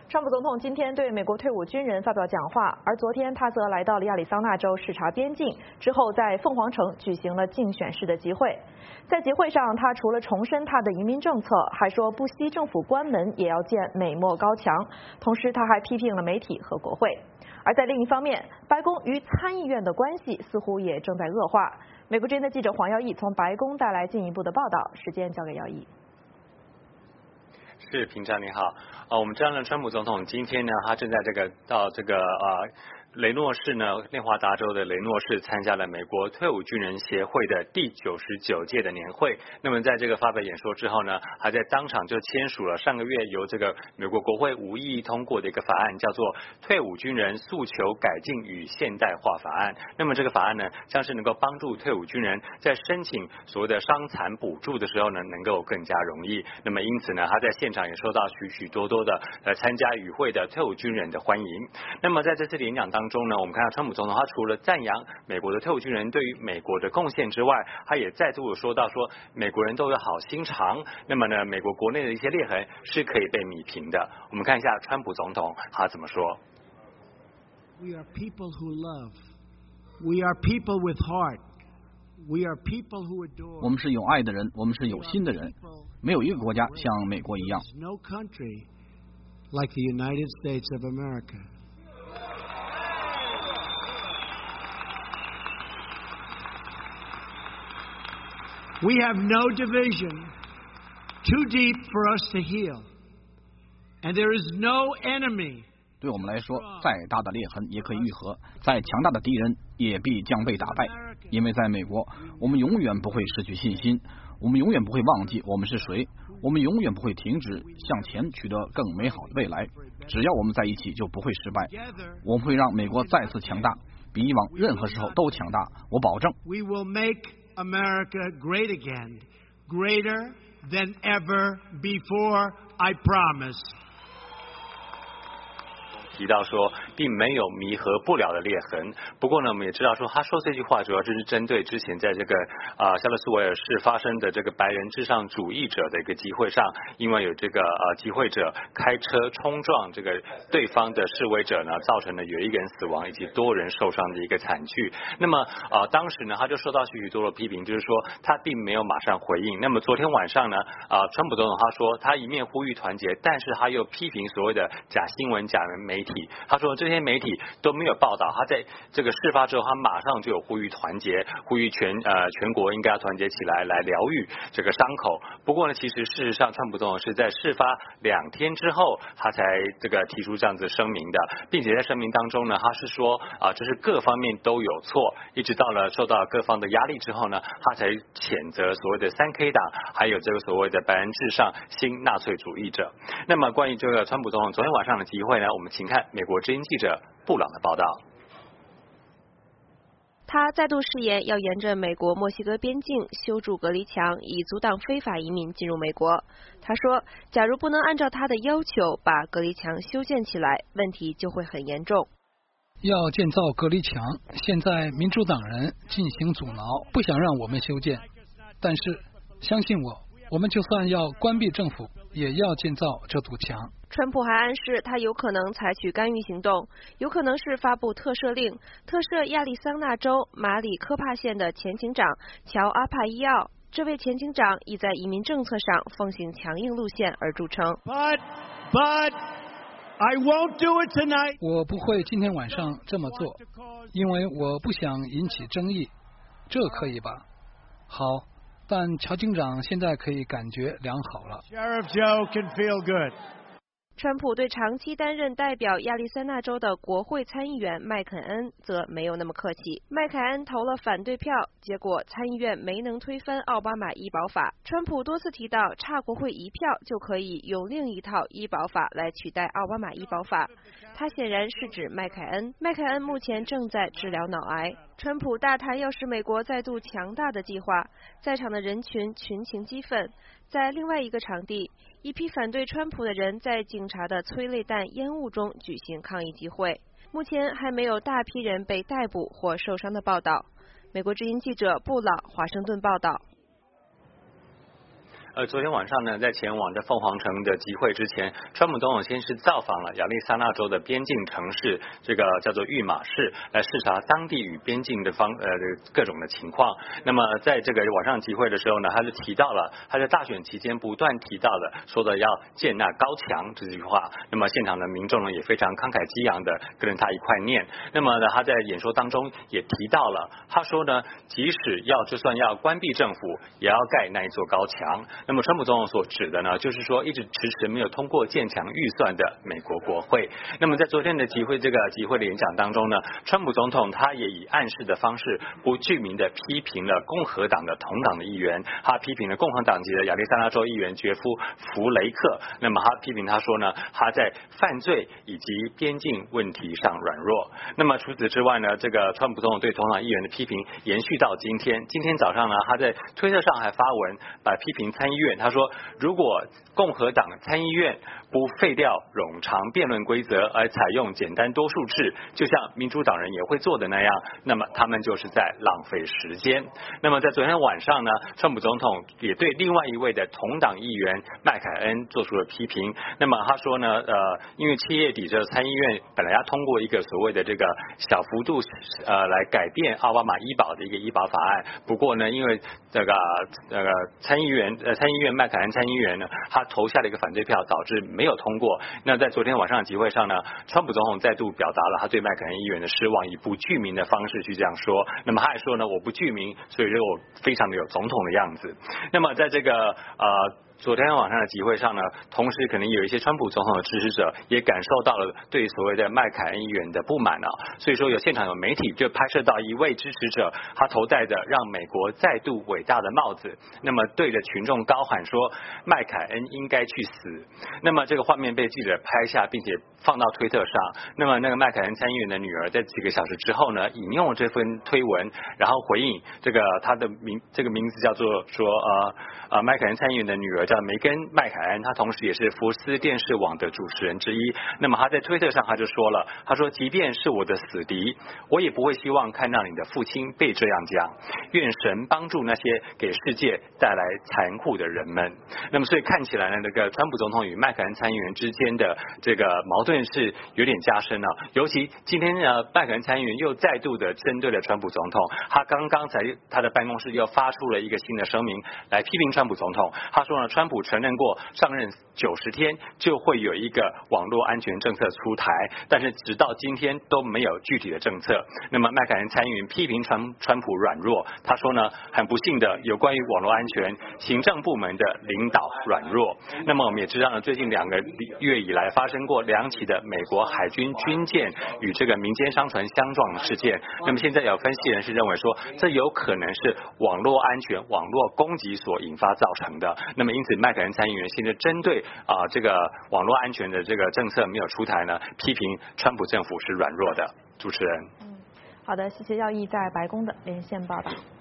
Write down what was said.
川普总统今天对美国退伍军人发表讲话，而昨天他则来到了亚利桑那州视察边境，之后在凤凰城举行了竞选式的集会。在集会上，他除了重申他的移民政策，还说不惜政府关门也要建美墨高墙，同时他还批评了媒体和国会。而在另一方面，白宫与参议院的关系似乎也正在恶化。美国之音的记者黄耀义从白宫带来进一步的报道，时间交给耀义。 是，平常你好。我们知道呢，川普总统今天呢，他正在到雷诺市呢，内华达州的雷诺市参加了美国退伍军人协会的第99届的年会。那么在这个发表演说之后呢，还在当场就签署了上个月由这个美国国会无异议通过的一个法案，叫做《退伍军人诉求改进与现代化法案》。那么这个法案呢，将是能够帮助退伍军人在申请所谓的伤残补助的时候呢，能够更加容易。那么因此呢，他在现场也受到许许多多的参加与会的退伍军人的欢迎。那么在这次演讲当中呢，我们看到川普总统他除了赞扬美国的退伍军人对于美国的贡献之外，他也再度说到说美国人都有好心肠，那么呢，美国国内的一些裂痕是可以被弭平的。我们看一下川普总统他怎么说。 We are people who love. We are people with heart. We are people who adore. 我们是有爱的人，我们是有心的人。没有一个国家像美国一样。 No country like the United States of America. We have no division too deep for us to heal, and there is no enemy. 对我们来说，再大的裂痕也可以愈合，再强大的敌人也必将被打败。因为在美国，我们永远不会失去信心，我们永远不会忘记我们是谁，我们永远不会停止向前取得更美好的未来。只要我们在一起，就不会失败。我们会让美国再次强大，比以往任何时候都强大，我保证。 We will make America great again, greater than ever before, I promise. 提到说并没有弥合不了的裂痕，不过呢，我们也知道说他说这句话主要就是针对之前在这个夏勒斯维尔市发生的这个白人至上主义者的一个集会上，因为有这个集会者开车冲撞这个对方的示威者呢，造成了有一个人死亡以及多人受伤的一个惨剧。那么当时呢，他就受到许多的批评，就是说他并没有马上回应。那么昨天晚上呢，川普总统他说他一面呼吁团结，但是他又批评所谓的假新闻、假媒体。他说这些媒体都没有报道，他在这个事发之后，他马上就有呼吁团结，呼吁全国应该要团结起来，来疗愈这个伤口。不过呢，其实事实上，川普总统是在事发2天之后，他才这个提出这样子声明的，并且在声明当中呢，他是说这是各方面都有错，一直到了受到各方的压力之后呢，他才谴责所谓的3K 党，还有这个所谓的白人至上新纳粹主义者。那么关于这个川普总统昨天晚上的集会呢，我们请看美国之音记者布朗的报道。 他再度誓言要沿着美国墨西哥边境修筑隔离墙，以阻挡非法移民进入美国。他说，假如不能按照他的要求把隔离墙修建起来，问题就会很严重。 要建造隔离墙，现在民主党人进行阻挠，不想让我们修建。但是相信我，我们就算要关闭政府，也要建造这堵墙。 川普还暗示他有可能采取干预行动，有可能是发布特赦令，特赦亚利桑那州马里科帕县的前警长乔阿帕伊奥。这位前警长已在移民政策上奉行强硬路线而著称。 But I won't do it tonight. 我不会今天晚上这么做，因为我不想引起争议。这可以吧？好，但乔警长现在可以感觉良好了。 Sheriff Joe can feel good. 川普对长期担任代表亚利桑那州的国会参议员麦肯恩则没有那么客气。麦肯恩投了反对票，结果参议院没能推翻奥巴马医保法。川普多次提到，差国会1票就可以用另一套医保法来取代奥巴马医保法。他显然是指麦凯恩。麦凯恩目前正在治疗脑癌。川普大谈要使美国再度强大的计划，在场的人群群情激愤。在另外一个场地，一批反对川普的人在警察的催泪弹烟雾中举行抗议集会。目前还没有大批人被逮捕或受伤的报道。美国之音记者布朗华盛顿报道。 昨天晚上呢，在前往这凤凰城的集会之前，川普总统先是造访了亚利桑那州的边境城市，这个叫做育马市，来视察当地与边境的各种的情况。那么在这个晚上集会的时候呢，他就提到了他在大选期间不断提到的，说的要建那高墙这句话。那么现场的民众呢也非常慷慨激昂的跟着他一块念。那么呢，他在演说当中也提到了，他说呢，即使就算要关闭政府，也要盖那一座高墙。那么川普总统所指的呢，就是说一直迟迟没有通过建墙预算的美国国会。那么在昨天的集会的演讲当中呢，川普总统他也以暗示的方式不具名的批评了共和党的同党的议员，他批评了共和党籍的亚利桑那州议员杰夫·弗雷克。那么他批评他说呢，他在犯罪以及边境问题上软弱。那么除此之外呢，这个川普总统对同党议员的批评延续到今天早上呢，他在推特上还发文来批评参议院。他说，如果共和党参议院不废掉冗长辩论规则，而采用简单多数制，就像民主党人也会做的那样，那么他们就是在浪费时间。那么在昨天晚上呢，川普总统也对另外一位的同党议员麦凯恩做出了批评。那么他说呢，因为7月底这参议院本来要通过一个所谓的这个小幅度来改变奥巴马医保的一个医保法案，不过呢，因为这个参议院麦凯恩参议员呢，他投下了一个反对票，导致没有通过。那在昨天晚上的集会上呢，川普总统再度表达了他对麦凯恩议员的失望，以不具名的方式去这样说。那么他还说呢，我不具名，所以说我非常的有总统的样子。那么在这个昨天晚上的集会上呢，同时可能有一些川普总统的支持者也感受到了对所谓的麦凯恩议员的不满啊，所以说现场有媒体就拍摄到一位支持者，他头戴着让美国再度伟大的帽子，那么对着群众高喊说麦凯恩应该去死。那么这个画面被记者拍下，并且放到推特上。那么那个麦凯恩参议员的女儿在几个小时之后呢，引用了这份推文，然后回应他的名字叫做说麦凯恩参议员的女儿叫梅根·麦凯恩，她同时也是福斯电视网的主持人之一。那么她在推特上她就说了，她说即便是我的死敌，我也不会希望看到你的父亲被这样讲。愿神帮助那些给世界带来残酷的人们。那么所以看起来呢，这个川普总统与麦凯恩参议员之间的这个矛盾是有点加深了。尤其今天呢，麦凯恩参议员又再度的针对了川普总统，他刚才他的办公室又发出了一个新的声明来批评川普总统。他说呢，川普承认过上任90天就会有一个网络安全政策出台，但是直到今天都没有具体的政策。那么麦凯恩参议员批评川普软弱，他说呢，很不幸的有关于网络安全行政部门的领导软弱。那么我们也知道呢，最近2个月以来发生过2起的美国海军军舰与这个民间商船相撞的事件。那么现在有分析人士认为说，这有可能是网络安全、网络攻击所引发造成的。那么因此麦凯恩参议员现在针对这个网络安全的这个政策没有出台呢，批评川普政府是软弱的。主持人。 好的，谢谢耀毅在白宫的连线报道。